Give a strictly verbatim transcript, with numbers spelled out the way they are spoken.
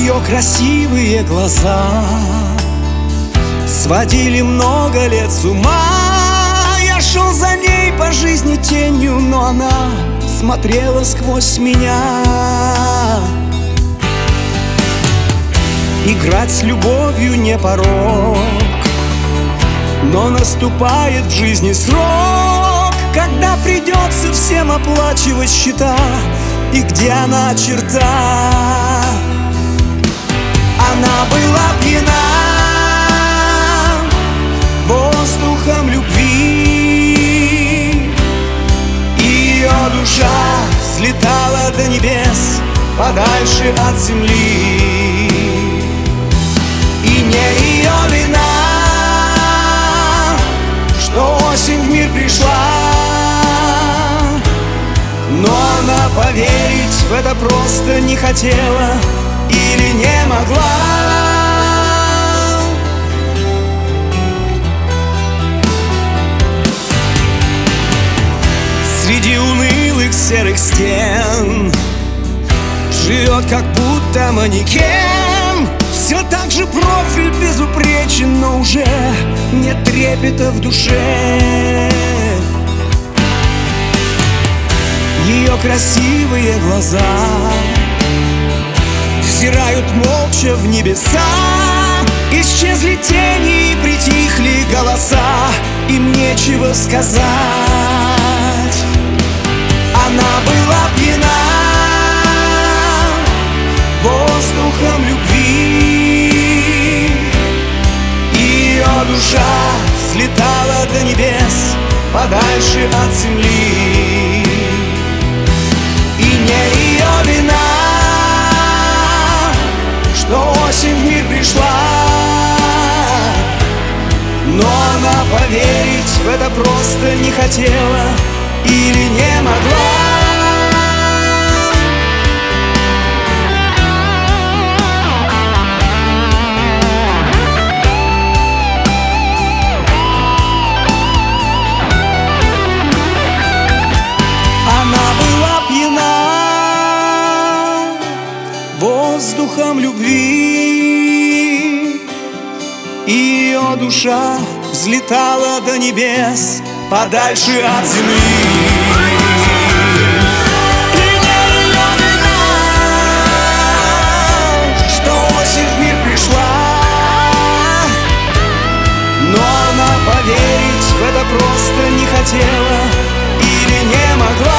Ее красивые глаза сводили много лет с ума. Я шел за ней по жизни тенью, но она смотрела сквозь меня. Играть с любовью не порок, но наступает в жизни срок, когда придется всем оплачивать счета. И где она черта? Она была пьяна воздухом любви. Ее душа взлетала до небес, подальше от земли. И не ее вина, что осень в мир пришла, но она поверить в это просто не хотела или не могла. Среди унылых серых стен живет как будто манекен. Все так же профиль безупречен, но уже нет трепета в душе. Ее красивые глаза взирают молча в небеса. Исчезли тени и притихли голоса, им нечего сказать. Она была пьяна воздухом любви. Ее душа взлетала до небес, подальше от земли. И не ее вина, что осень в мир пришла, но она поверить в это просто не хотела или не могла. Воздухом любви. Ее душа взлетала до небес, подальше от земли. И не ее вина, что осень в мир пришла, но она поверить в это просто не хотела или не могла.